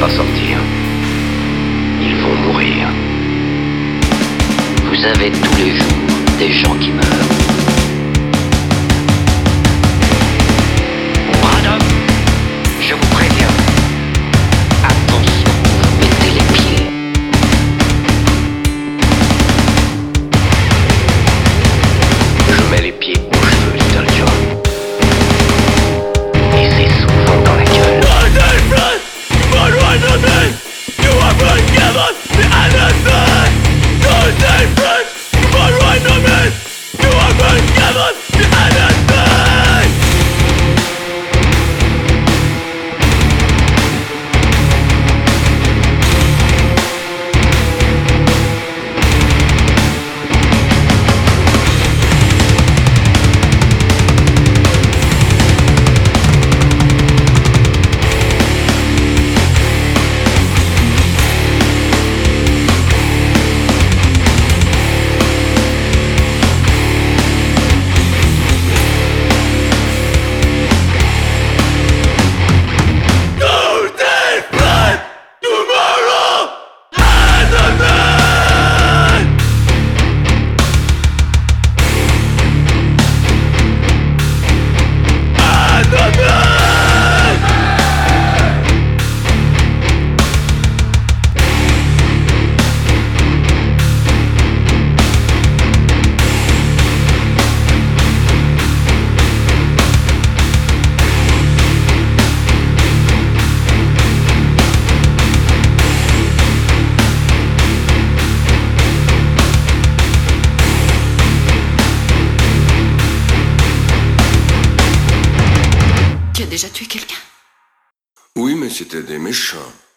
pas sortir. Ils vont mourir. Vous avez tous les jours des gens qui meurent. Mon bras d'homme, je vous préviens. Attention, vous mettez les pieds. Je mets les pieds aux cheveux, Little John. Et c'est souvent dans la gueule. Tu as déjà tué quelqu'un? Oui, mais c'était des méchants.